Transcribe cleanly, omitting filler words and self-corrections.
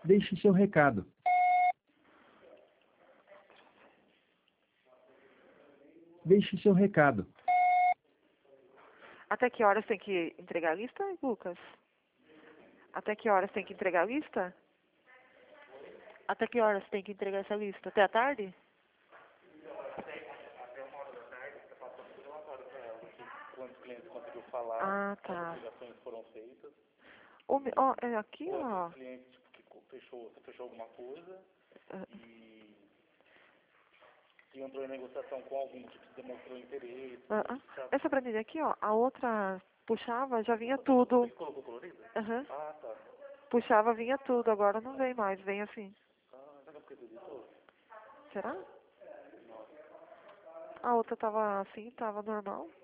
Deixe seu recado. Deixe seu recado. Até que horas tem que entregar a lista, Lucas? Até que horas tem que entregar a lista? Até que horas tem que entregar essa lista? Até a tarde? Quantos clientes conseguiu falar, Ah, tá. quantas ligações foram feitas. É aqui, ó. Quantos clientes tipo, que fechou alguma coisa e se entrou em negociação com algum que demonstrou interesse. Essa planilha aqui, ó. A outra puxava, já vinha tudo. Você colocou colorida? Uhum. Ah, tá. Puxava, vinha tudo. Agora não vem mais, vem assim. Ah, já não porque tu editou? Será? A outra tava assim, tava normal.